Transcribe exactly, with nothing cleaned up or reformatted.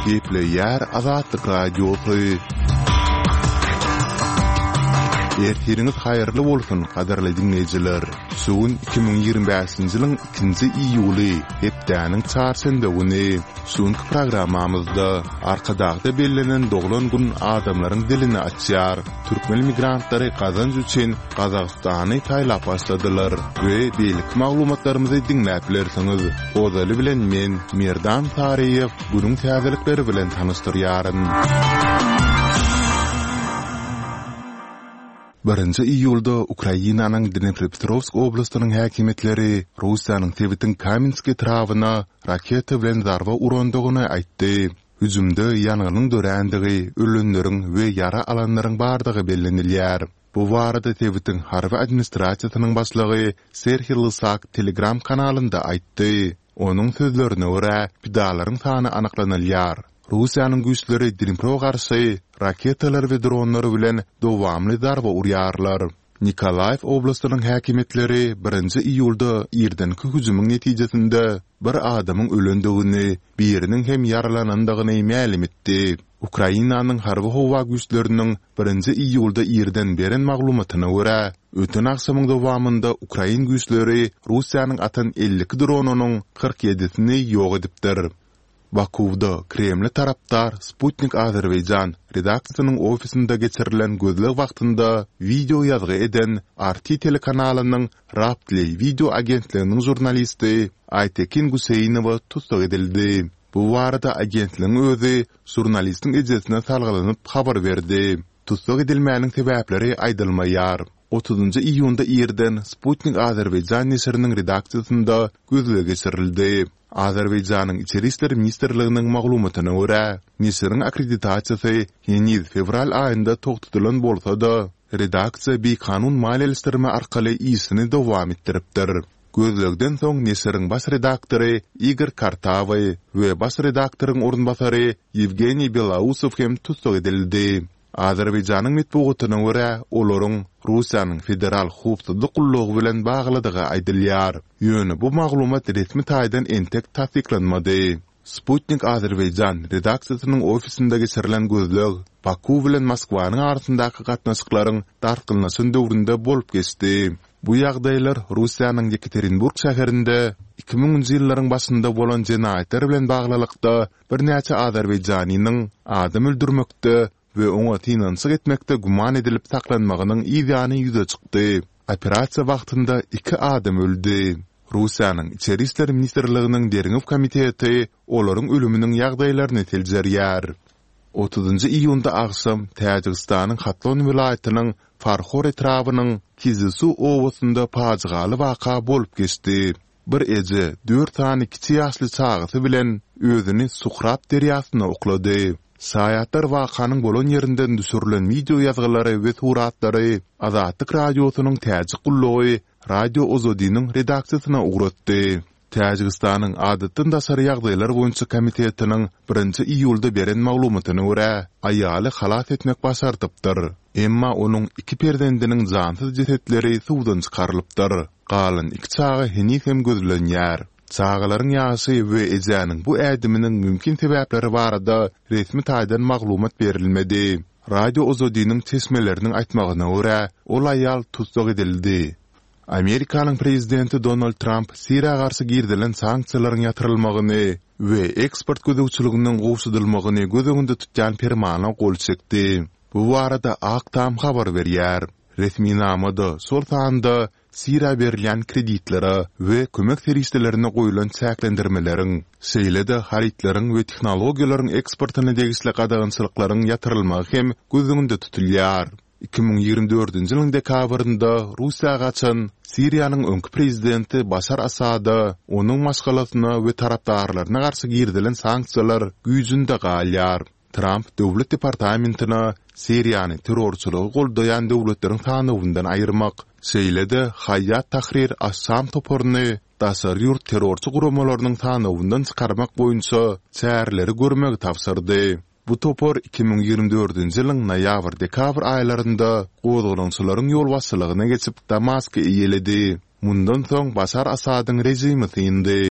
Gepleyer Azatlyk Radiosu. Ertiriniz hayırlı bolsun, qadarly dinleyijiler. Suun iki bin ýygrimi beşinji ýylyň ikinji iýuly, hepdäniň çarşamba güni suňky programmamyzda arkadagda bellenen doglan gün adamlaryň dilini açýar. Türkmen migrantlary kazanç üçin Gazagstany taýlap başladylar we beýlik maglumatlarymyzy dinläp bilersiňiz. Ozaly bilen men Merdan Taryýew günüň täzelikleri bilen tanıştyrýaryn. Birinci iýulda Ukrainanyň Dnepropetrovsk oblastynyň häkimetleri Russiýanyň Tebitin Kamenski trawyna raketa bilen zarba urandygyny aýtdy. Hüjümde ýanygynyň dörändigi, ölenleriň we ýara alanlaryň bardygy bellenilýär. Bu barada Tebitin harby administrasiýasynyň başlygy Serhiy Lysak Telegram kanalynda aýtdy. Onuň sözlerine görä, pidalaryň sany anyklanylýar. Russiýanyň güýçleri Dnipro garşy raketalar we dronlar bilen dowamly zarba urýarlar. Nikolaev oblastynyň häkimetleri birinji iýulda ýerdenki hüjümyň netijesinde bir adamyň ölendigini, biriniň hem yaralanandygyny ma'lum etdi. Ukrainanyň harby howa güýçleriniň birinji iýulda ýerden beren maglumatyna görä, öten aksymyň dowamında Ukrain güýçleri Russiýanyň atan ellik dronunyň kırk ýedisini ýok edipdir. Bakuvda Kreml taraptar Sputnik Azerbaycan redaksiýasynyň ofisinde geçirilen gözlek wagtynda video ýazgy eden R T telekanalynyň Raptly video agentliginiň jurnalisti Aytekin Guseynowa tutsak edildi. Bu barada agentligiň özü jurnalistiň ejesine salgylanyp habar berdi. Tutsak edilmäniň sebäpleri aýdylmaýar. otuzunji iýunda ýerden Sputnik Azerbaycan nesiriniň redaksiýasynda gözlege geçirildi. Azerbayjanyň Içeri işleri ministrliginiň maglumatyna görä, nesiriň akkreditasiýasy ýeni fevral aýynda togtudylan bolsa-da, redaksiýa bir kanun maliýeleşdirme arkaly işini dowam etdiripdir. Gözlegden soň nesiriň baş redaktory Igor Kartavoy we baş redaktoryň orunbasary Yevgeniy Belausov hem tutsak edildi. Azerbayjanyň metbugatyna görä, olaryň Russiýanyň federal hukuk gullugy bilen bagladygy aýdylýar. Ýöne bu maglumat resmi taýdan entek tasdiklanmady. Sputnik Azerbaycan redaksiýasynyň ofisinde geçirilen gözleg Baku bilen Moskwanyň arasyndaky gatnaşyklaryň darkylnaşyn döwründe bolup geçdi. Bu ýagdaýlar Russiýanyň Yekaterinburg şäherinde iki miňinji ýyllaryň başynda bolan jenaýetler bilen baglylykda bir näçe Azerbayjanynyň adam öldürmekde we oňa tinançyk etmekde guman edilip saklanmagynyň ýygyny ýüze çykdy. Operasiýa wagtynda iki adam öldü. Russiýanyň Içeri işleri ministrliginiň Derňew komiteti olaryň ölüminiň ýagdaýlaryny teljerýär. otuzunji iýunda aksam Täjikistanyň Hatlon vilayatynyň Farkhor etrawynyň Kizisu owasynda pajygaly waka bolup geçdi. Bir eje dört tany kiçi ýaşly çagasy bilen özüni Suhrab derýasyna oklady. Saýatlar wakanyň bolan ýerinden düşürilen video ýazgylary we suratlary Azatlyk radiosynyň täjik gullugy Radio Ozodynyň redaksiýasyna uğratdy. Täjikistanyň adatdan daşary ýagdaýlar boýunça komitetining birinji iýulda beren maglumatyna görä, aýaly halat etmek başardypdyr. Emma onuň iki perdendiniň jansyz jesetleri suwdan çykarylypdyr. Galan iki çaga henüz hem gözlenýär. Çağalaryň ýaşy we ejäniň bu ädiminiň mümkin sebäpleri barada resmi taýdan maglumat berilmedi. Radio Ozodynyň çeşmeleriniň aýtmagyna görä, ol aýal tutsak edildi. Amerikanyň prezidenti Donald Trump Siriýa garşy girdilen sanksiýalaryň ýatyrylmagyny we eksport gödäwçiliginiň gowşudylmagyny gözüňde tutýan fermana gol çekdi. Bu barada Aktam habar berýär. Resmi namada sol taýda Siriýa berilen kreditlere we kömek serişlerine goýulan çäklendirmeleriň, şeýle-de haritleriň we tehnologiýalaryň eksportyna degişli gadagynçylyklaryň ýatyrylmagy hem gözüňde tutulýar. iki bin ýygrimi dördünji ýylyň dekabrynda Russiýa gaçan Siriýanyň öňkü prezidenti Başar Asada onuň maşgalasyna we tarapdarlaryna garşy girdilen sanksiýalar güýjünde galýar. Trump döwlet departamentina Siriýany terrorçylygy goldaýan döwletleriň tanawyndan aýyrmak, şeýle-de Hayat Tahrir Assam toporuny daşary ýurt terrorçy guramalarynyň tanawyndan çykarmak boýunça çäreleri görmegi tapşyrdy. Bu topor iki bin ýygrimi dördünji ýylyň noýabr-dekabr aýlarynda gozgulançylaryň ýol başçylygyna geçip Damaska iýeledi. Mundan soň Başar Asadyň rejimi syňdy.